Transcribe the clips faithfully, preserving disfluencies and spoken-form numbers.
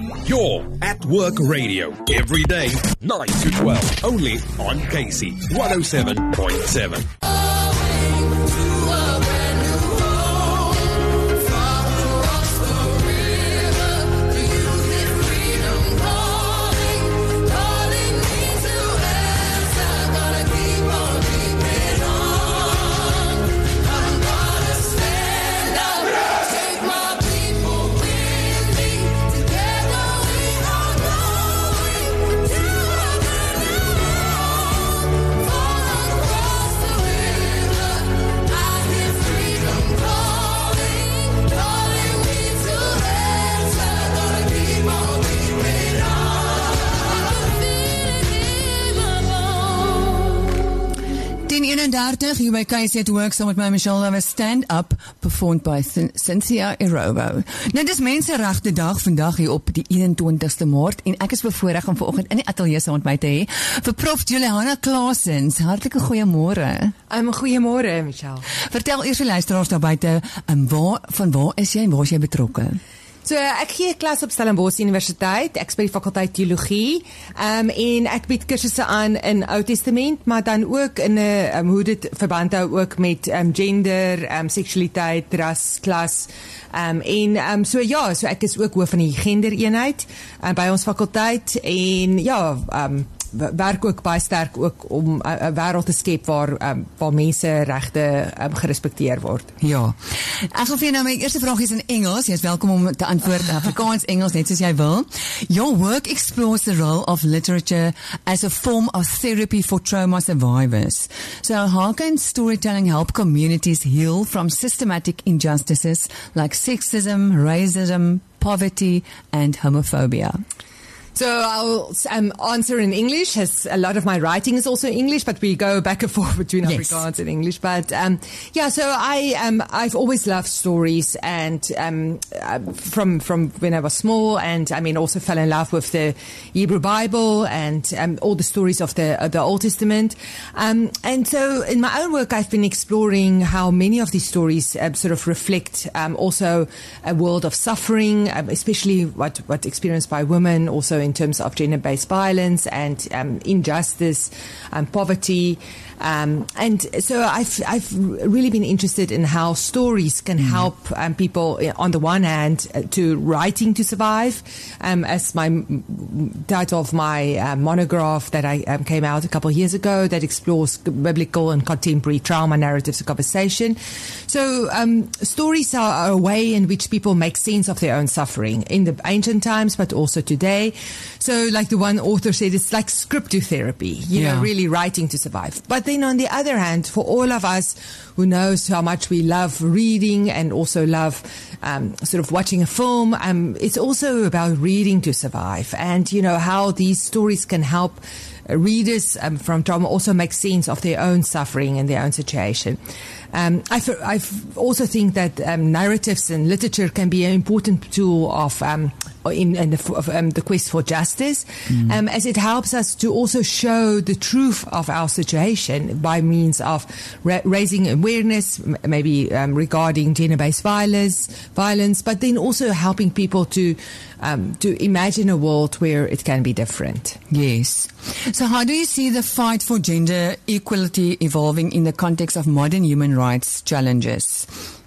You're at Work Radio every day, nine to twelve, only on K C one oh seven point seven. Hier by K C at Work, saam met my Michelle, daar was stand-up performed by Cynthia Erobo. Nou, dis Menseregte Dag vandag hier op die eenentwintigste Maart en ek is bevoorreg om vanoggend in die ateljee saam met my te hê vir Prof Juliana Claessens. Hartlike goeiemôre. Um, goeiemôre, Michelle. Vertel eers vir luisteraars daar buite, um, waar, van waar is jy en waar is jy betrokke? So, ek gee klas op Stellenbosch Universiteit, ek is by die fakulteit teologie, um, en ek bied kursusse aan in Ou Testament, maar dan ook in uh, um, hoe dit verband hou ook met um, gender, um, seksualiteit, ras, klas, um, en um, so ja, so ek is ook hoof van die gendereenheid um, by ons fakulteit, en ja, um, werk ook baie sterk ook om 'n uh, wêreld te skep waar um, waar menseregte um, gerespekteer word. Ja. Ek wil vir jou nou my eerste vraag is in Engels. Jy is welkom om te antwoord in Afrikaans, Engels, net soos jy wil. Your work explores the role of literature as a form of therapy for trauma survivors. So how can storytelling help communities heal from systematic injustices like sexism, racism, poverty and homophobia? So I'll um, answer in English, as a lot of my writing is also English, but we go back and forth between yes. Afrikaans and English. But um, yeah, so I um, I've always loved stories, and um, uh, from from when I was small, and I mean also fell in love with the Hebrew Bible and um, all the stories of the uh, the Old Testament. Um, and so in my own work, I've been exploring how many of these stories uh, sort of reflect um, also a world of suffering, um, especially what what experienced by women, also in terms of gender-based violence and um, injustice, um, poverty. Um, and so I've, I've really been interested in how stories can mm. help um, people, on the one hand, uh, to writing to survive, um, as my m- title of my uh, monograph that I um, came out a couple of years ago that explores biblical and contemporary trauma narratives of conversation. So um, stories are a way in which people make sense of their own suffering in the ancient times, but also today. So like the one author said, it's like scriptotherapy, you yeah. know, really writing to survive. But then on the other hand, for all of us who knows how much we love reading and also love um, sort of watching a film, um, it's also about reading to survive, and you know how these stories can help readers um, from trauma also make sense of their own suffering and their own situation. Um, I also think that um, narratives and literature can be an important tool of um, in, in the, of, um, the quest for justice, mm. um, as it helps us to also show the truth of our situation by means of ra- raising awareness, m- maybe um, regarding gender-based violence, violence, but then also helping people to um, to imagine a world where it can be different. Yes. So how do you see the fight for gender equality evolving in the context of modern human rights challenges?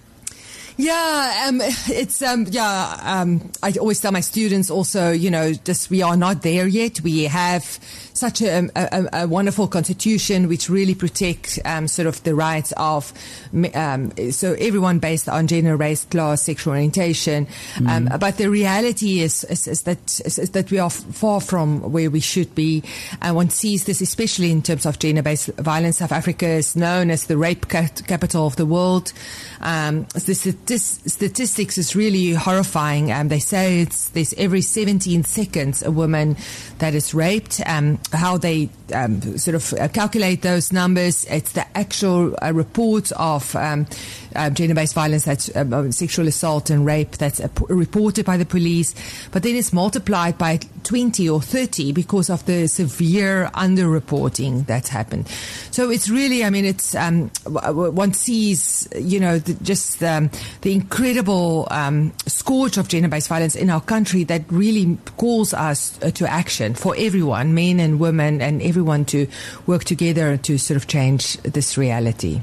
Yeah, um, it's, um, yeah, um, I always tell my students also, you know, just we are not there yet. We have such a, a, a wonderful constitution which really protects um, sort of the rights of um, so everyone based on gender, race, class, sexual orientation. Mm. Um, but the reality is, is, is that is, is that we are far from where we should be. And one sees this especially in terms of gender-based violence. South Africa is known as the rape capital of the world. Um, the statistics is really horrifying. Um, they say it's there's every seventeen seconds a woman that is raped. Um, how they um, sort of calculate those numbers, it's the actual uh, reports of um, uh, gender-based violence, that's uh, sexual assault and rape that's uh, p- reported by the police, but then it's multiplied by twenty or thirty because of the severe underreporting that's happened. So it's really, I mean, it's um, one sees, you know, the, just um, the incredible um, scourge of gender-based violence in our country that really calls us uh, to action for everyone, men and women, and everyone to work together to sort of change this reality.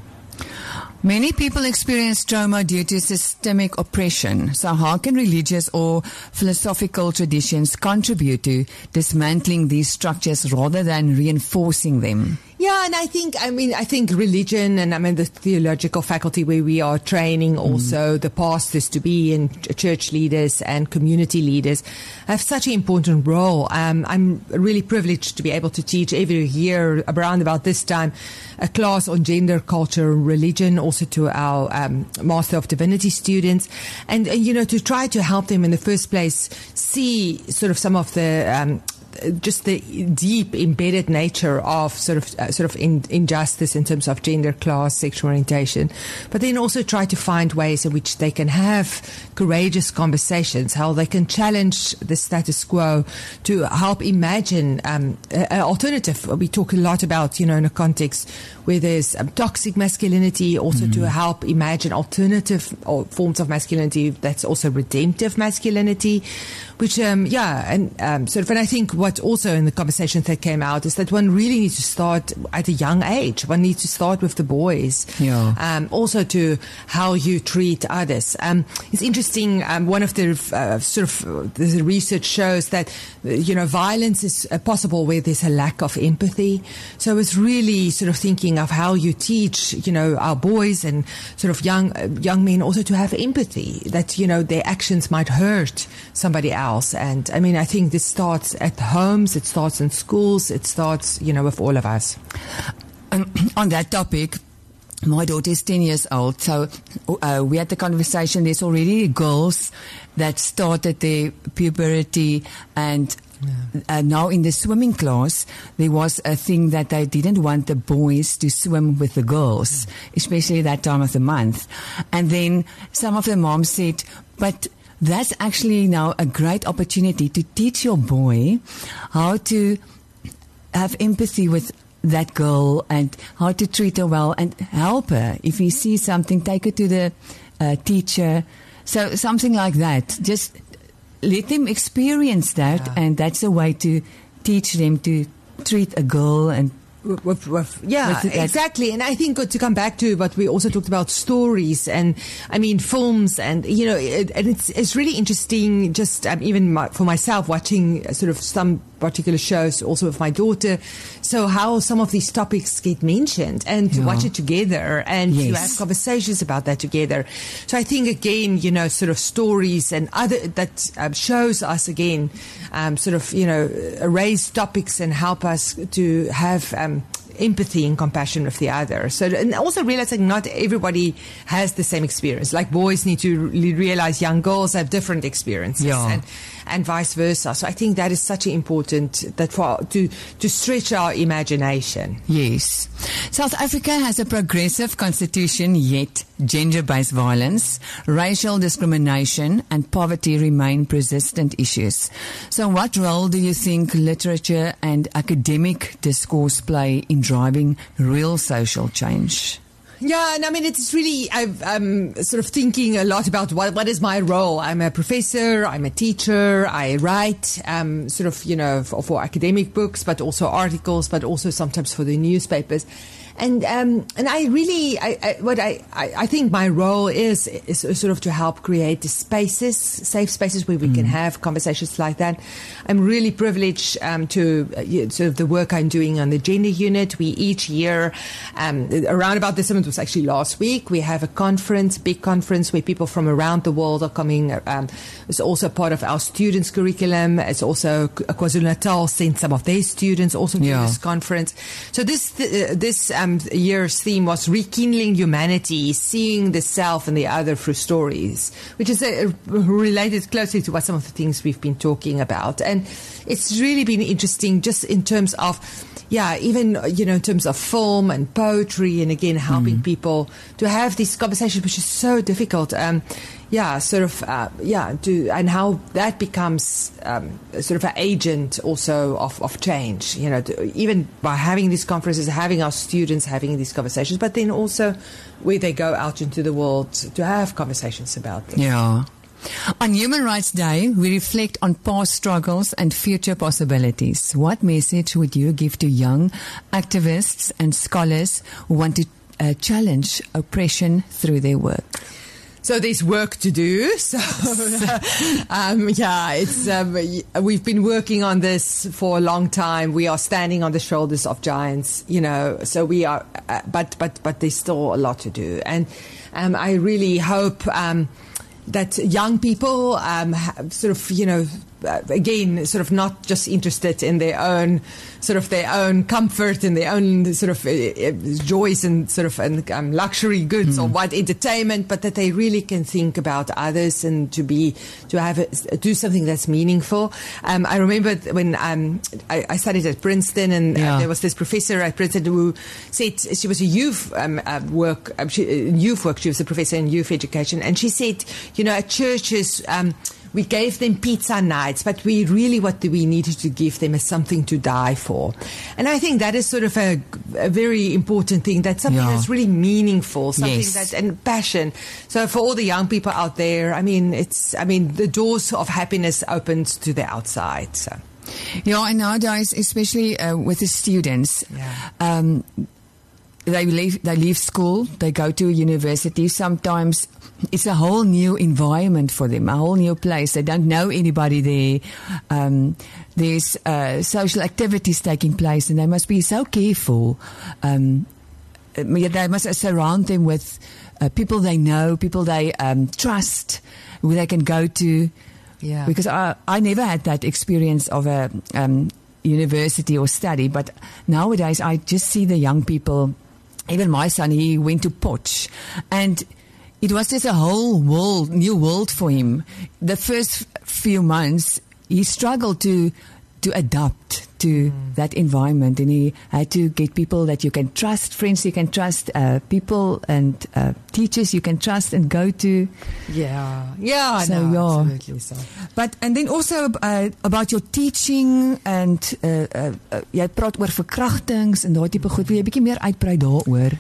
Many people experience trauma due to systemic oppression. So how can religious or philosophical traditions contribute to dismantling these structures rather than reinforcing them? Yeah, and I think, I mean, I think religion, and I mean the theological faculty where we are training also mm. the pastors to be, and church leaders and community leaders have such an important role. Um, I'm really privileged to be able to teach every year around about this time a class on gender, culture, and religion, also to our um, Master of Divinity students, and, and you know, to try to help them in the first place see sort of some of the um, just the deep embedded nature of sort of uh, sort of in, injustice in terms of gender, class, sexual orientation, but then also try to find ways in which they can have courageous conversations, how they can challenge the status quo to help imagine um, an alternative. We talk a lot about, you know, in a context where there's um, toxic masculinity, also mm. to help imagine alternative forms of masculinity that's also redemptive masculinity, which, um, yeah, and um, sort of, and I think what also in the conversations that came out is that one really needs to start at a young age. One needs to start with the boys. Yeah. Um, also to how you treat others. Um, it's interesting. Um, one of the uh, sort of the research shows that you know violence is uh, possible where there's a lack of empathy. So it's really sort of thinking of how you teach you know our boys and sort of young uh, young men also to have empathy. That you know their actions might hurt somebody else. And I mean I think this starts at homes, it starts in schools, it starts, you know, with all of us. Um, on that topic, my daughter is ten years old, so uh, we had the conversation. There's already girls that started their puberty, and yeah. uh, now in the swimming class, there was a thing that they didn't want the boys to swim with the girls, yeah. especially that time of the month. And then some of the moms said, but that's actually now a great opportunity to teach your boy how to have empathy with that girl and how to treat her well and help her. If he sees something, take her to the uh, teacher. So something like that. Just let them experience that, yeah. and that's a way to teach them to treat a girl and With, with, yeah, with exactly. And I think to come back to what we also talked about, stories and, I mean, films and, you know, it, and it's, it's really interesting just um, even my, for myself watching sort of some particular shows also with my daughter. So how some of these topics get mentioned and to yeah. watch it together and yes. to have conversations about that together. So I think again, you know, sort of stories and other that um, shows us again, um, sort of, you know, raise topics and help us to have, um, empathy and compassion with the other. So, and also realizing not everybody has the same experience. Like boys need to re- realize young girls have different experiences, yeah. and, and vice versa. So I think that is such an important that for to to stretch our imagination. Yes, South Africa has a progressive constitution, yet gender-based violence, racial discrimination, and poverty remain persistent issues. So, what role do you think literature and academic discourse play in driving real social change? Yeah, and I mean, it's really, I've, I'm sort of thinking a lot about what, what is my role. I'm a professor, I'm a teacher, I write, um, sort of, you know, for, for academic books, but also articles, but also sometimes for the newspapers. And um, and I really, I, I, what I, I, I think my role is is sort of to help create the spaces, safe spaces where we mm. can have conversations like that. I'm really privileged um, to uh, sort of the work I'm doing on the gender unit. We each year, um, around about this, it was actually last week, we have a conference, big conference where people from around the world are coming. Um, it's also part of our students' curriculum. It's also KwaZulu-Natal sent some of their students also to yeah. this conference. So this uh, this um, year's theme was rekindling humanity, seeing the self and the other through stories, which is uh, related closely to what some of the things we've been talking about. And it's really been interesting just in terms of, yeah, even, you know, in terms of film and poetry and again, helping mm. people to have these conversations, which is so difficult. Um, yeah, sort of, uh, yeah, to, and how that becomes um, sort of an agent also of, of change, you know, to, even by having these conferences, having our students having these conversations, but then also where they go out into the world to have conversations about this. Yeah. On Human Rights Day, we reflect on past struggles and future possibilities. What message would you give to young activists and scholars who want to uh, challenge oppression through their work? So there's work to do. So, um, yeah, it's, um, we've been working on this for a long time. We are standing on the shoulders of giants, you know, so we are, uh, but, but, but there's still a lot to do. And, um, I really hope, um, that young people, um, have sort of, you know, uh, again, sort of not just interested in their own, sort of their own comfort and their own sort of uh, uh, joys and sort of and, um, luxury goods mm. or what entertainment, but that they really can think about others and to be, to have, a, do something that's meaningful. Um, I remember when um, I, I studied at Princeton and yeah. uh, there was this professor at Princeton who said, she was a youth um, uh, work, um, she, uh, youth work, she was a professor in youth education, and she said, you know, at churches, um, we gave them pizza nights, but we really, what we needed to give them is something to die for. And I think that is sort of a, a very important thing. That's something yeah. that's really meaningful, something yes. that, and passion. So for all the young people out there, I mean, it's, I mean, the doors of happiness opened to the outside. So. Yeah, and nowadays, especially uh, with the students, yeah. um, they leave, they leave school, they go to university. Sometimes it's a whole new environment for them, a whole new place. They don't know anybody there. Um, there's uh, social activities taking place, and they must be so careful. Um, they must surround them with uh, people they know, people they um, trust, who they can go to. Yeah. Because I, I never had that experience of a um, university or study, but nowadays I just see the young people. Even my son, he went to Potch, and it was just a whole world, new world for him. The first few months, he struggled to to adapt to mm. that environment, and he had to get people that you can trust, friends you can trust, uh, people and uh, teachers you can trust and go to. Yeah, yeah, so no, yeah. absolutely so. But and then also uh, about your teaching and uh, uh, uh, jy praat oor verkrachtings en daai tipe goed. Wil jy 'n bietjie meer uitbrei daaroor?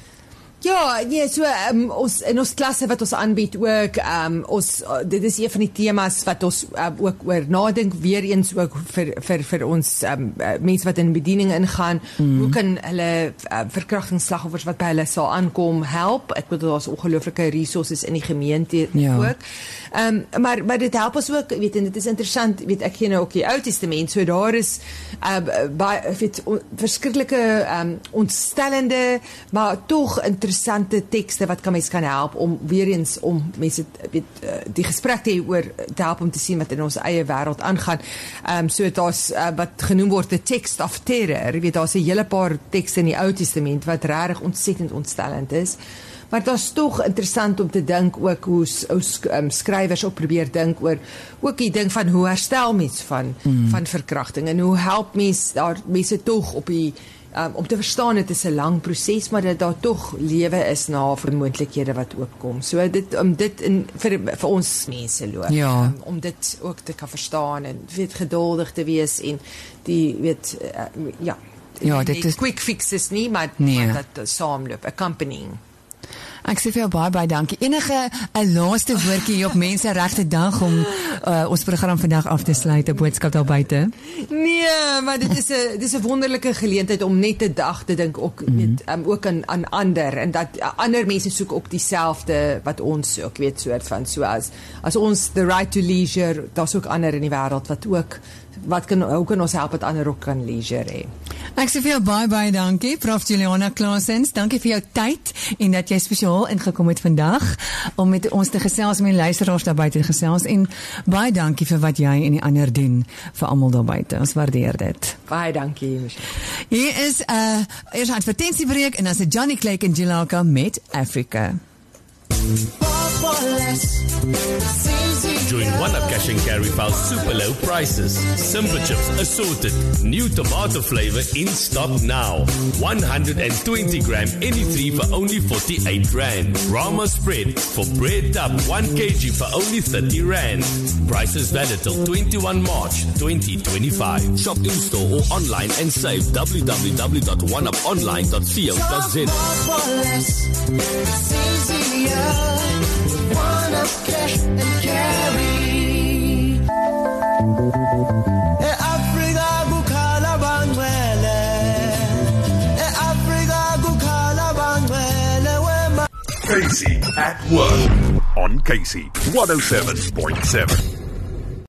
Ja, nee, so um, ons in ons klasse wat ons aanbied ook, um, ons uh, dit is een van die temas wat ons uh, ook oor nadink, weer eens ook vir vir vir ons um, uh, mense wat in bediening ingaan, mm. hoe kan hulle uh, verkrachtingsslagoffers wat by hulle sal aankom help? Ek bedoel daar's ongelooflike resources in die gemeente ja. ook. Um, maar maar dit help ons ook, weet en dit is interessant, weet ek ken ook die Ou Testament, so daar is uh, baie weet on, verskriklike um, ontstellende, maar tog interessante tekste wat kan mens kan help om weer eens om mense weet die gesprek te oor te help om te sien wat in ons eie wêreld aangaan. Ehm um, so daar's uh, wat genoem word the text of terror. Jy weet daar's 'n hele paar tekste in die Ou Testament wat regtig ontsettend ontstellend is. Maar dit is tog interessant om te dink ook hoe um, skrywers ook probeer dink oor ook die ding van hoe herstel mens van mm. van verkrachting en hoe help mens daar mense tog op die Um, om te verstaan, het is 'n lang proses, maar dat daar tog lewe is na vermoontlikhede wat oopkom. So dit om dit in vir vir ons mense loop, ja. um, om dit ook te kan verstaan en weet geduldig te wees en die weet uh, ja, ja, die, dit die is quick fixes nie, maar, nee. maar dat uh, saamloop, accompanying. Ek sê vir jou baie baie dankie. Enige 'n laaste woordjie hier op Menseregte Dag om uh, ons program vandag af te sluit, 'n boodskap daar buite? Nee, maar dit is 'n dis 'n wonderlike geleentheid om net 'n dag te dink ook mm-hmm. weet um, ook aan aan ander en dat uh, ander mense soek ook dieselfde wat ons soek, weet soort van so as as ons the right to leisure, daar's ook ander in die wêreld wat ook wat kan hoe kan ons help dat ander ook kan leisure hê. Ek sê vir jou baie baie dankie, Prof Juliana Claessens. Dankie vir jou tyd en dat jy spesiaal ingekom het vandag om met ons te gesels, met luisteraars daar buite te gesels en baie dankie vir wat jy en die ander doen vir almal daar buite. Ons waardeer dit. Baie dankie, Michelle. Hier is 'n uh, eers 'n advertensiebreek en dan se Johnny Clegg en Jilaka met Africa. Join Featuring one-up cash and carry files, super low prices. Simple chips assorted. New tomato flavor in stock now. one hundred twenty gram any three for only forty-eight rand. Rama spread for bread tub one kilogram for only thirty rand. Prices valid till twenty-first March twenty twenty-five. Shop in-store or online and save w w w dot one up online dot co dot z a. It's easier. One up cash and carry. E Africa kukhala bangcwele. E Africa kukhala bangcwele wema. Casey at work on Casey one oh seven point seven.